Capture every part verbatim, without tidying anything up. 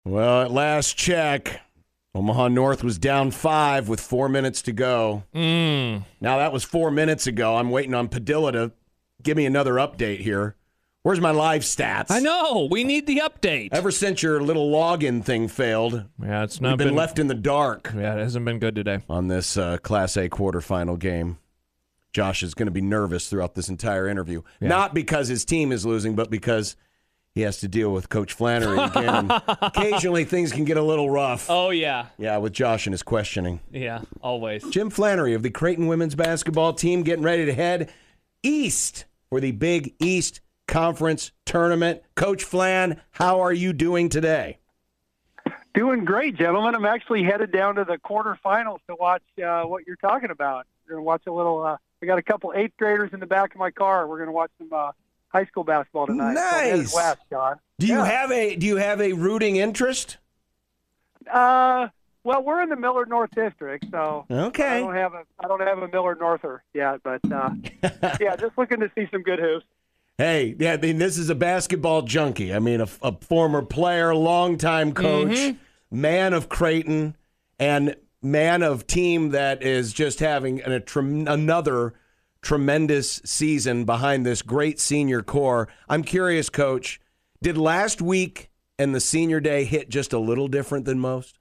Well, at last check, Omaha North was down five with four minutes to go. Mm. Now, that was four minutes ago. I'm waiting on Padilla to give me another update here. Where's my live stats? I know. We need the update. Ever since your little login thing failed, yeah, it's not we've been, been left in the dark. Yeah, it hasn't been good today. On this uh, Class A quarterfinal game. Josh is going to be nervous throughout this entire interview. Yeah. Not because his team is losing, but because he has to deal with Coach Flannery again. Occasionally, things can get a little rough. Oh, yeah. Yeah, with Josh and his questioning. Yeah, always. Jim Flannery of the Creighton women's basketball team getting ready to head east for the Big East Conference Tournament. Coach Flan, how are you doing today? Doing great, gentlemen. I'm actually headed down to the quarterfinals to watch uh, what you're talking about. We're going to watch a little uh, – we got a couple eighth graders in the back of my car. We're going to watch some uh, – high school basketball tonight. Nice. So west, John. Do you yeah. have a Do you have a rooting interest? Uh, well, we're in the Millard North District, so okay. I don't have a I don't have a Millard Norther yet, but uh, yeah, just looking to see some good hoops. Hey, yeah, I mean, this is a basketball junkie. I mean, a, a former player, longtime coach, mm-hmm. man of Creighton, and man of team that is just having an, a trem- another. tremendous season behind this great senior core. I'm curious, Coach, did last week and the senior day hit just a little different than most?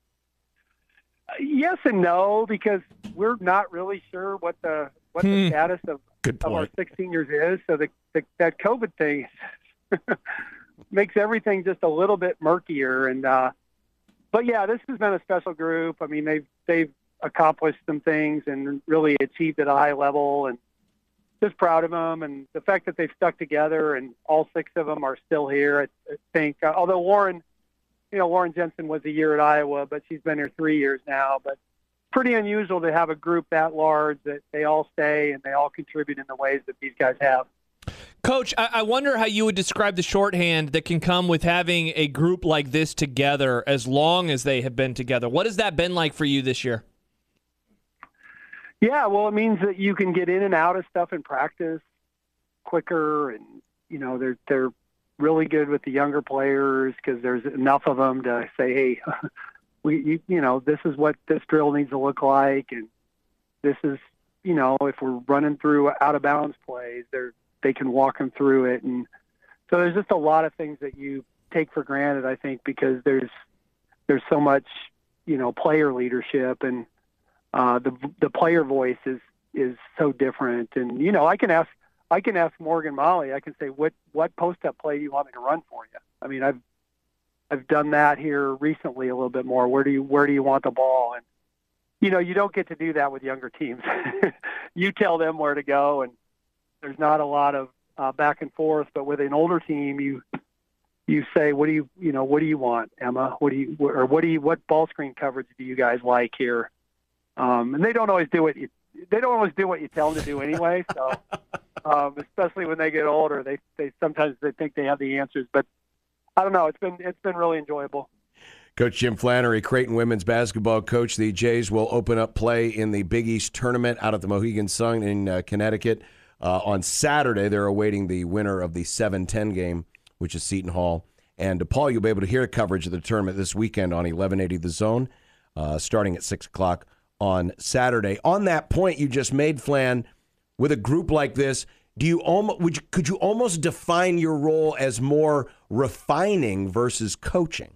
Yes and no, because we're not really sure what the what hmm. the status of, of our six seniors is. So the, the that COVID thing makes everything just a little bit murkier. And uh, but yeah, this has been a special group. I mean, they've they've accomplished some things and really achieved at a high level, and just proud of them. And the fact that they've stuck together and all six of them are still here, I, I think, uh, although Warren, you know, Warren Jensen was a year at Iowa, but she's been here three years now, but pretty unusual to have a group that large that they all stay and they all contribute in the ways that these guys have. Coach, I, I wonder how you would describe the shorthand that can come with having a group like this together as long as they have been together. What has that been like for you this year? Yeah, well, it means that you can get in and out of stuff in practice quicker, and you know they're they're really good with the younger players because there's enough of them to say, hey, we you, you know this is what this drill needs to look like, and this is you know if we're running through out of bounds plays, they're they can walk them through it, and so there's just a lot of things that you take for granted, I think, because there's there's so much you know player leadership and. Uh, the the player voice is, is so different, and you know I can ask I can ask Morgan Molly. I can say what what post up play do you want me to run for you. I mean I've I've done that here recently a little bit more. Where do you where do you want the ball? And you know you don't get to do that with younger teams. You tell them where to go, and there's not a lot of uh, back and forth. But with an older team, you you say what do you you know what do you want, Emma? What do you or what do you what ball screen coverage do you guys like here? Um, and they don't always do what you they don't always do what you tell them to do anyway. So, um, especially when they get older, they they sometimes they think they have the answers. But I don't know. It's been it's been really enjoyable. Coach Jim Flannery, Creighton women's basketball coach. The Jays will open up play in the Big East tournament out at the Mohegan Sun in uh, Connecticut uh, on Saturday. They're awaiting the winner of the seven ten game, which is Seton Hall. And uh, Paul, you'll be able to hear coverage of the tournament this weekend on eleven eighty The Zone, uh, starting at six o'clock. On Saturday. On that point you just made, Flan, with a group like this, do you almost would you, could you almost define your role as more refining versus coaching?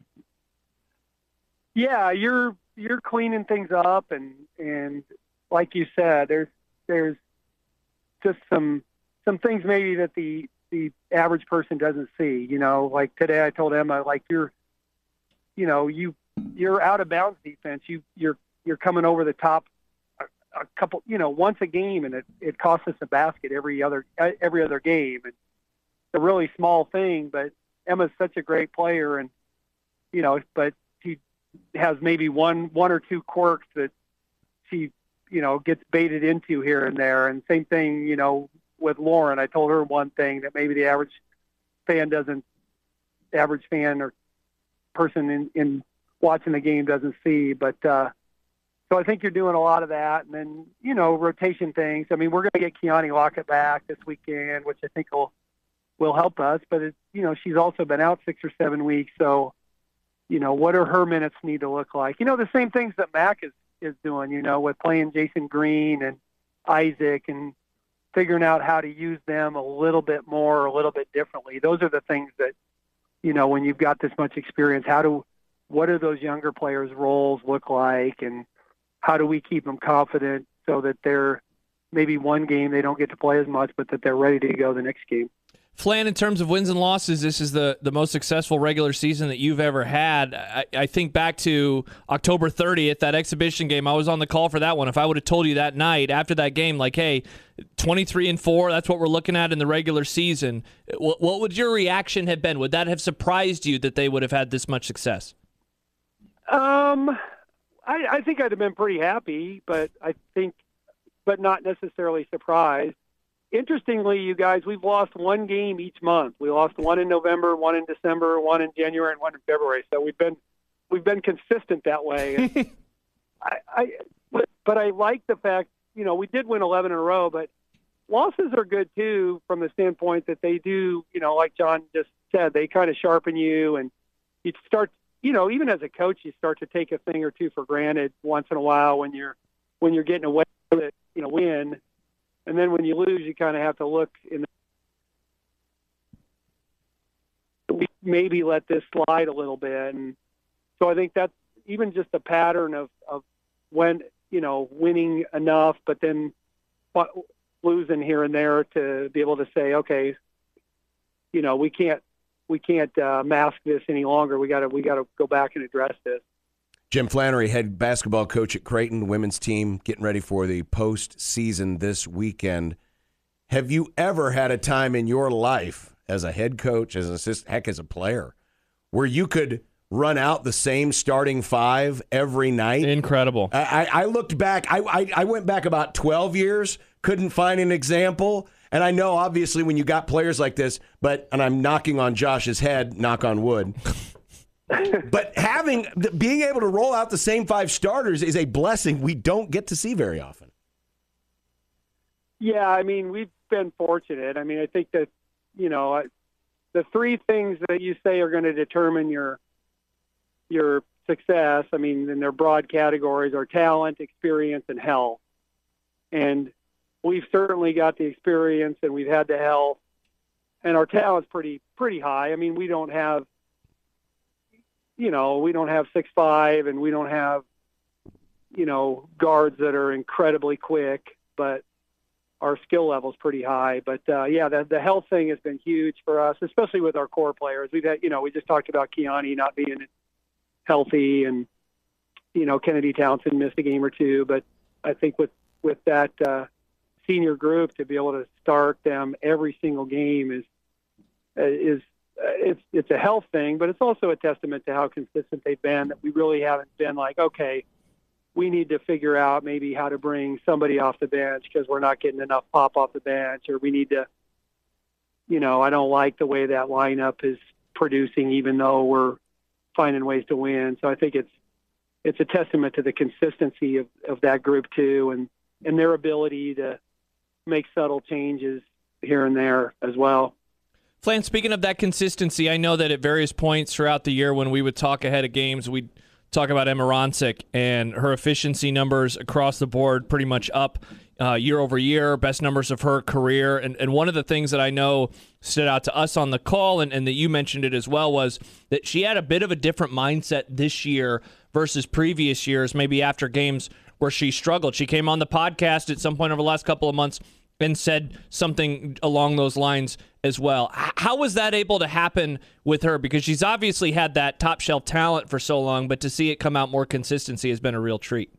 Yeah, you're you're cleaning things up, and and like you said, there's there's just some some things maybe that the the average person doesn't see. You know, like today I told Emma, like you're, you know, you you're out of bounds defense. You you're You're coming over the top a, a couple, you know, once a game, and it, it costs us a basket every other every other game. And it's a really small thing, but Emma's such a great player, and you know, but she has maybe one one or two quirks that she, you know, gets baited into here and there. And same thing, you know, with Lauren. I told her one thing that maybe the average fan doesn't, average fan or person in, in watching the game doesn't see, but. uh So I think you're doing a lot of that. And then, you know, rotation things. I mean, we're going to get Keani Lockett back this weekend, which I think will will help us. But, it, you know, she's also been out six or seven weeks. So you know, what do her minutes need to look like? You know, the same things that Mac is, is doing, you know, with playing Jason Green and Isaac and figuring out how to use them a little bit more, a little bit differently. Those are the things that, you know, when you've got this much experience, how do, what do those younger players' roles look like, and how do we keep them confident so that they're maybe one game they don't get to play as much, but that they're ready to go the next game. Flan, in terms of wins and losses, this is the, the most successful regular season that you've ever had. I, I think back to October thirtieth, that exhibition game. I was on the call for that one. If I would have told you that night after that game, like, hey, twenty-three and four, that's what we're looking at in the regular season, what, what would your reaction have been? Would that have surprised you that they would have had this much success? Um, I, I think I'd have been pretty happy, but I think, but not necessarily surprised. Interestingly, you guys, we've lost one game each month. We lost one in November, one in December, one in January, and one in February. So we've been we've been consistent that way. And I, I but, but I like the fact, you know, we did win eleven in a row, but losses are good too from the standpoint that they do, you know, like John just said, they kind of sharpen you, and you start, you know, even as a coach, you start to take a thing or two for granted once in a while when you're when you're getting away with it, you know, win. And then when you lose, you kind of have to look in the, we maybe let this slide a little bit. And so I think that's even just a pattern of, of when, you know, winning enough, but then losing here and there to be able to say, okay, you know, we can't, we can't uh, mask this any longer. We got to, we got to go back and address this. Jim Flannery, head basketball coach at Creighton, women's team, getting ready for the postseason this weekend. Have you ever had a time in your life as a head coach, as an assistant, heck, as a player, where you could run out the same starting five every night? Incredible. I, I looked back. I, I, I went back about twelve years, couldn't find an example. And I know, obviously, when you got players like this, but, and I'm knocking on Josh's head, knock on wood, but having, being able to roll out the same five starters is a blessing we don't get to see very often. Yeah, I mean, we've been fortunate. I mean, I think that, you know, the three things that you say are going to determine your your success, I mean, in their broad categories, are talent, experience, and health. And we've certainly got the experience, and we've had the health, and our talent's pretty pretty high. I mean, we don't have, you know, we don't have six five, and we don't have, you know, guards that are incredibly quick, but our skill level's pretty high. But, uh, yeah, the, the health thing has been huge for us, especially with our core players. We've had, you know, we just talked about Kiani not being healthy, and, you know, Kennedy Townsend missed a game or two. But I think with, with that uh, senior group, to be able to start them every single game is is it's it's a health thing, but it's also a testament to how consistent they've been, that we really haven't been like, okay, we need to figure out maybe how to bring somebody off the bench because we're not getting enough pop off the bench, or we need to, you know, I don't like the way that lineup is producing, even though we're finding ways to win. So I think it's it's a testament to the consistency of, of that group too, and, and their ability to make subtle changes here and there as well. Flan, speaking of that consistency, I know that at various points throughout the year when we would talk ahead of games, we'd talk about Emma Ronsick and her efficiency numbers across the board pretty much up uh, year over year, best numbers of her career. And, and one of the things that I know stood out to us on the call, and, and that you mentioned it as well, was that she had a bit of a different mindset this year versus previous years, maybe after games where she struggled. She came on the podcast at some point over the last couple of months and said something along those lines as well. How was that able to happen with her? Because she's obviously had that top shelf talent for so long, but to see it come out more consistency has been a real treat.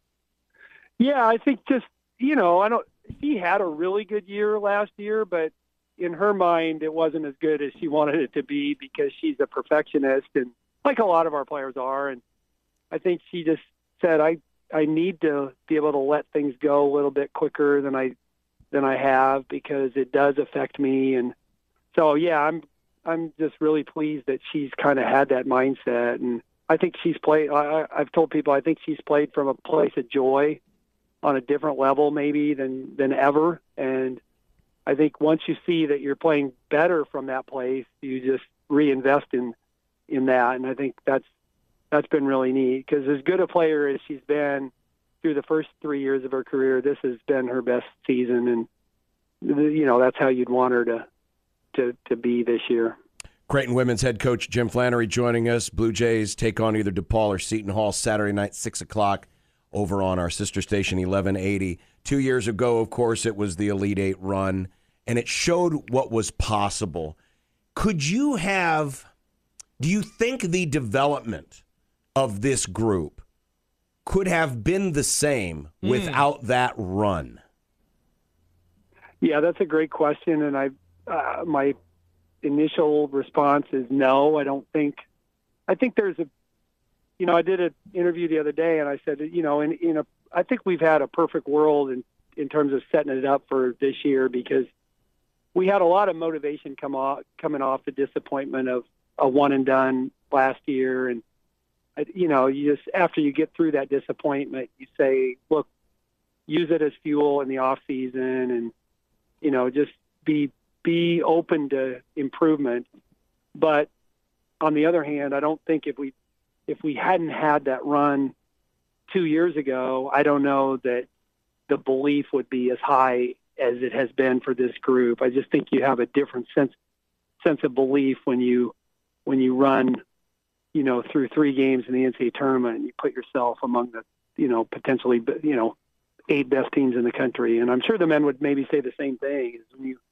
Yeah, I think just, you know, I don't, she had a really good year last year, but in her mind, it wasn't as good as she wanted it to be because she's a perfectionist, and like a lot of our players are. And I think she just said, I, I need to be able to let things go a little bit quicker than I, than I have, because it does affect me. And so, yeah, I'm, I'm just really pleased that she's kind of had that mindset. And I think she's played, I, I've told people, I think she's played from a place of joy on a different level maybe than, than ever. And I think once you see that you're playing better from that place, you just reinvest in, in that. And I think that's, that's been really neat, because as good a player as she's been through the first three years of her career, this has been her best season, and you know that's how you'd want her to to to be this year. Creighton women's head coach Jim Flannery joining us. Blue Jays take on either DePaul or Seton Hall Saturday night, six o'clock, over on our sister station, eleven eighty. Two years ago, of course, it was the Elite Eight run, and it showed what was possible. Could you have, do you think the development of this group could have been the same mm. without that run? Yeah, that's a great question, and I, uh, my initial response is no. I don't think. I think there's a, you know, I did an interview the other day, and I said, you know, in in a, I think we've had a perfect world in in terms of setting it up for this year, because we had a lot of motivation come off coming off the disappointment of a one and done last year, and you know, you just after you get through that disappointment, you say, look, use it as fuel in the off season, and you know, just be be open to improvement. But on the other hand, I don't think if we if we hadn't had that run two years ago, I don't know that the belief would be as high as it has been for this group. I just think you have a different sense sense of belief when you when you run, you know, through three games in the N C double A tournament, and you put yourself among the, you know, potentially, you know, eight best teams in the country. And I'm sure the men would maybe say the same thing. Is when you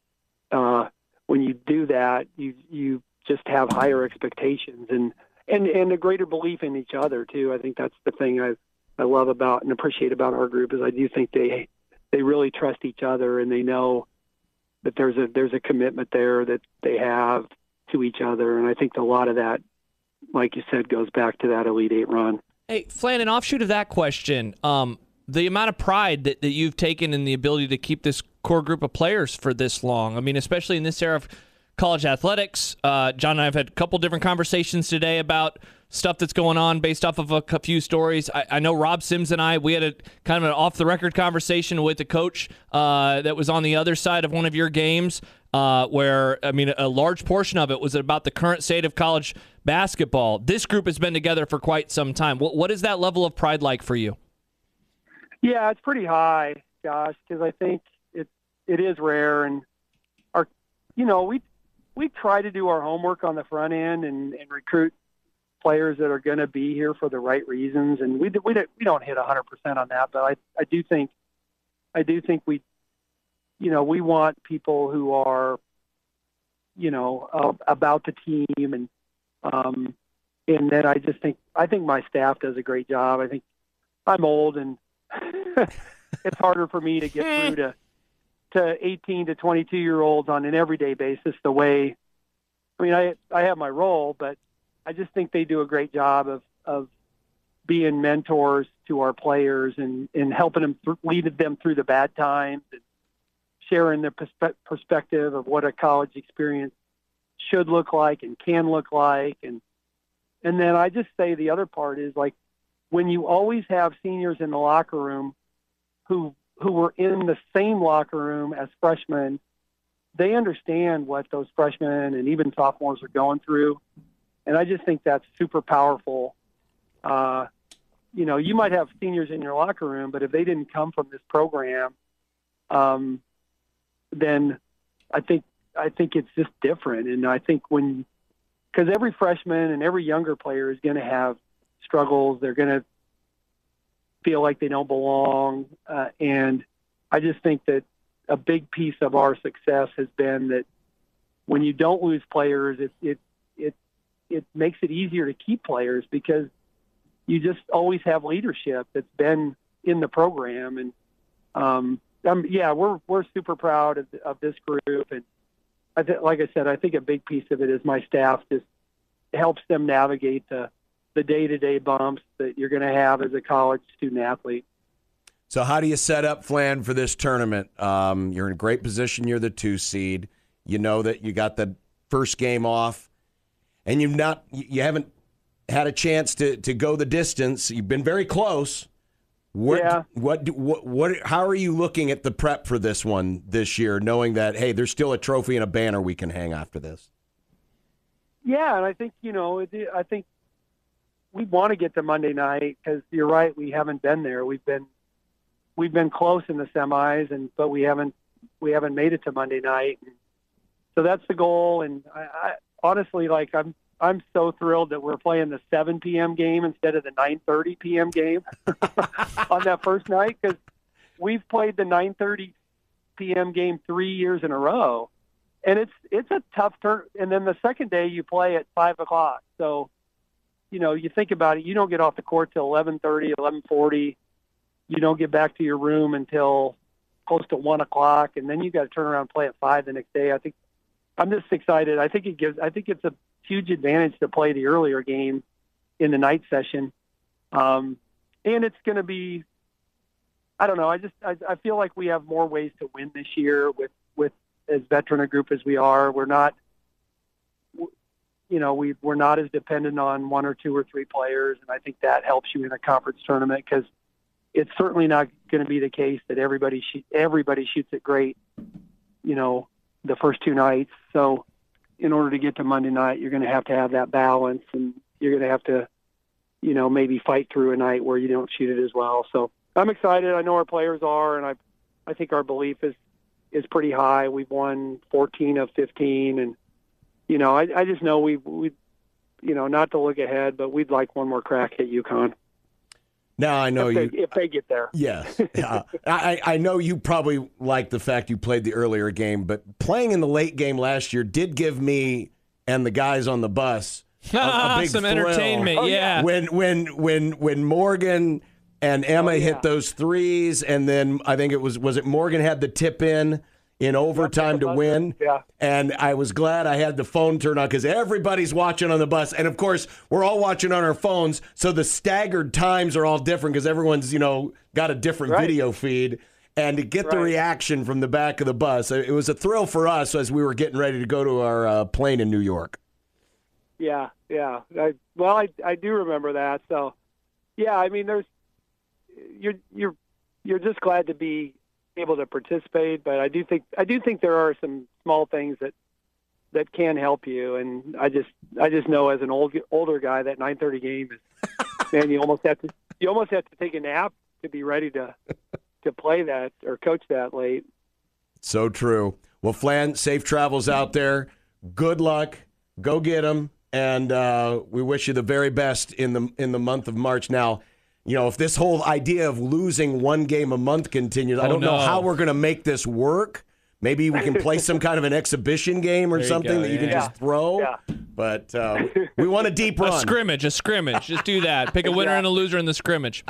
uh, when you do that, you you just have higher expectations and, and, and a greater belief in each other too. I think that's the thing I I love about and appreciate about our group, is I do think they they really trust each other, and they know that there's a there's a commitment there that they have to each other. And I think a lot of that, like you said, goes back to that Elite Eight run. Hey, Flan, an offshoot of that question, um, the amount of pride that, that you've taken in the ability to keep this core group of players for this long. I mean, especially in this era of college athletics. Uh, John and I have had a couple different conversations today about stuff that's going on based off of a, a few stories. I, I know Rob Sims and I, we had a kind of an off-the-record conversation with the coach uh, that was on the other side of one of your games, uh, where, I mean, a large portion of it was about the current state of college basketball. This group has been together for quite some time. What, what is that level of pride like for you? Yeah, it's pretty high, Josh, because I think it it is rare, and our, you know, we we try to do our homework on the front end and, and recruit players that are going to be here for the right reasons, and we we don't, we don't hit one hundred percent on that, but I I do think I do think we, you know, we want people who are, you know, uh, about the team, and um, and then I just think I think my staff does a great job. I think I'm old, and it's harder for me to get through to to eighteen to twenty-two year olds on an everyday basis. The way, I mean, I I have my role, but I just think they do a great job of of being mentors to our players, and and helping them th- lead them through the bad times, and sharing the perspe- perspective of what a college experience should look like and can look like, and and then I just say the other part is, like, when you always have seniors in the locker room who who were in the same locker room as freshmen, they understand what those freshmen and even sophomores are going through. And I just think that's super powerful. Uh, you know, you might have seniors in your locker room, but if they didn't come from this program, um, then I think I think it's just different. And I think when, because every freshman and every younger player is going to have struggles. They're going to feel like they don't belong. Uh, and I just think that a big piece of our success has been that when you don't lose players, it, it, it, it makes it easier to keep players, because you just always have leadership that's been in the program. And, um, um yeah, we're, we're super proud of, of this group. And I th- like I said, I think a big piece of it is my staff just helps them navigate the, the day-to-day bumps that you're going to have as a college student athlete. So how do you set up, Flan, for this tournament? Um, you're in a great position. You're the two seed. You know that you got the first game off, and you've not, you haven't had a chance to, to go the distance. You've been very close. What, yeah. What, what, what, how are you looking at the prep for this one this year, knowing that, hey, there's still a trophy and a banner we can hang after this? Yeah, and I think, you know, I think we want to get to Monday night because you're right, we haven't been there. We've been we've been close in the semis, and but we haven't we haven't made it to Monday night. So that's the goal. And I, I honestly, like I'm I'm so thrilled that we're playing the seven p.m. game instead of the nine thirty p.m. game on that first night, because we've played the nine thirty p.m. game three years in a row. And it's it's a tough turn. And then the second day you play at five o'clock. So, you know, you think about it, you don't get off the court till eleven thirty, eleven forty. You don't get back to your room until close to one o'clock, and then you got to turn around and play at five the next day. I think I'm just excited. I think it gives. I think it's a huge advantage to play the earlier game in the night session, um, and it's going to be. I don't know. I just I, I feel like we have more ways to win this year with with as veteran a group as we are. We're not. You know, we we're not as dependent on one or two or three players, and I think that helps you in a conference tournament, because it's certainly not going to be the case that everybody shoot, everybody shoots it great, you know, the first two nights. So in order to get to Monday night, you're going to have to have that balance, and you're going to have to, you know, maybe fight through a night where you don't shoot it as well. So I'm excited. I know our players are, and I I think our belief is is pretty high. We've won fourteen of fifteen, and you know, I, I just know we we, you know, not to look ahead, but we'd like one more crack at UConn. Now I know if you. They, if they get there. Yes, uh, I I know you probably like the fact you played the earlier game, but playing in the late game last year did give me and the guys on the bus a, a big some thrill. entertainment. Oh, yeah. When when when when Morgan and Emma Oh, yeah. hit those threes, and then I think it was was it Morgan had the tip in in overtime to win. Yeah. And I was glad I had the phone turned on, because everybody's watching on the bus. And, of course, we're all watching on our phones, so the staggered times are all different because everyone's, you know, got a different Right. video feed. And to get the Right. reaction from the back of the bus, it was a thrill for us as we were getting ready to go to our uh, plane in New York. Yeah, yeah. I, well, I I do remember that. So, yeah, I mean, there's you're you're you're just glad to be able to participate, but I do think I do think there are some small things that that can help you, and I just I just know as an old older guy that nine thirty game is man, you almost have to you almost have to take a nap to be ready to to play that or coach that late. So true. Well, Flan, safe travels out there. Good luck. Go get them, and uh, we wish you the very best in the in the month of March. Now, you know, if this whole idea of losing one game a month continues, I Oh, don't know no. how we're going to make this work. Maybe we can play some kind of an exhibition game or There you something go, that you can yeah. just throw. Yeah. But uh, we want a deep A run. scrimmage, a scrimmage. Just do that. Pick a winner and a loser in the scrimmage.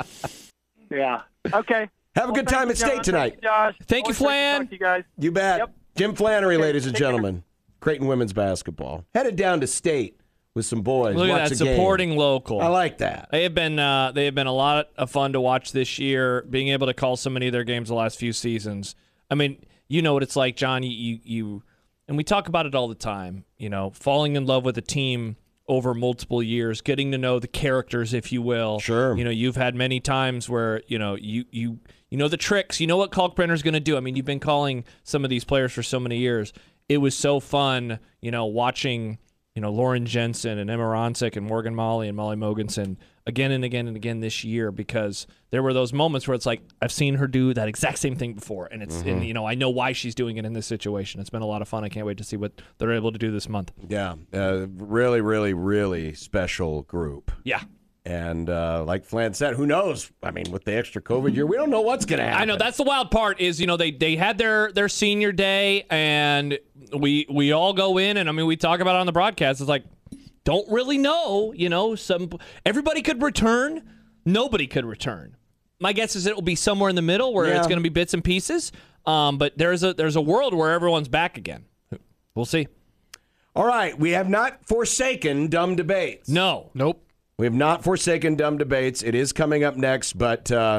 Yeah. Okay. Have a good time at State tonight. Thank you, Josh. Thank you, Always great to Flan. talk to you guys. You bet. Yep. Jim Flannery, Okay, ladies and take care. gentlemen. Creighton women's basketball. Headed down to State with some boys. Look Watch at that, a game. supporting local. I like that. They have been uh, they have been a lot of fun to watch this year. Being able to call so many of their games the last few seasons. I mean, you know what it's like, John. You, you you and we talk about it all the time. You know, falling in love with a team over multiple years, getting to know the characters, if you will. Sure. You know, you've had many times where you know you you you know the tricks. You know what Kalkbrenner's going to do. I mean, you've been calling some of these players for so many years. It was so fun, you know, watching. You know, Lauren Jensen and Emma Ronsick and Morgan Molly and Molly Mogensen again and again and again this year, because there were those moments where it's like, I've seen her do that exact same thing before. And it's, Mm-hmm. and, you know, I know why she's doing it in this situation. It's been a lot of fun. I can't wait to see what they're able to do this month. Yeah, uh, really, really, really special group. Yeah. And uh, like Flan said, who knows? I mean, with the extra COVID year, we don't know what's going to happen. I know that's the wild part is, you know, they, they had their, their senior day and we, we all go in and I mean, we talk about it on the broadcast. It's like, don't really know, you know, some, everybody could return. Nobody could return. My guess is it will be somewhere in the middle where Yeah. it's going to be bits and pieces. Um, but there's a, there's a world where everyone's back again. We'll see. All right, we have not forsaken dumb debates. No. Nope. We have not forsaken dumb debates. It is coming up next, but uh,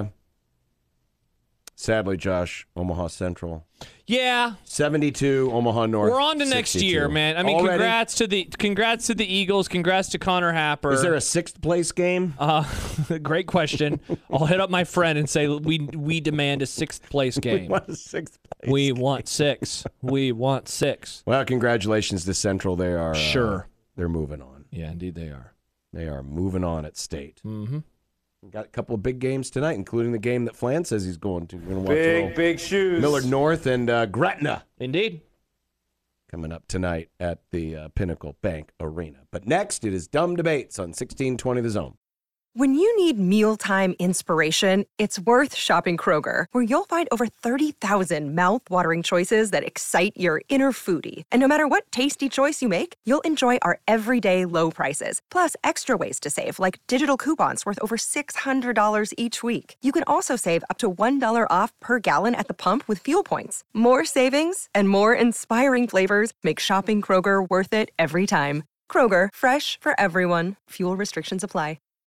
sadly, Josh, Omaha Central. Yeah. seventy-two, Omaha North. We're on to next sixty-two. year, man. I mean, Already? congrats to the congrats to the Eagles. Congrats to Connor Happer. Is there a sixth place game? Uh, great question. I'll hit up my friend and say we we demand a sixth place game. What a sixth place? We want six. We want six. Well, congratulations to Central. They are uh, Sure. They're moving on. Yeah, indeed they are. They are moving on at State. Mm-hmm. We've got a couple of big games tonight, including the game that Flan says he's going to. We're going to watch Big, big shoes. Millard North and uh, Gretna. Indeed. Coming up tonight at the uh, Pinnacle Bank Arena. But next, it is Dumb Debates on sixteen twenty The Zone. When you need mealtime inspiration, it's worth shopping Kroger, where you'll find over thirty thousand mouth-watering choices that excite your inner foodie. And no matter what tasty choice you make, you'll enjoy our everyday low prices, plus extra ways to save, like digital coupons worth over six hundred dollars each week. You can also save up to one dollar off per gallon at the pump with fuel points. More savings and more inspiring flavors make shopping Kroger worth it every time. Kroger, fresh for everyone. Fuel restrictions apply.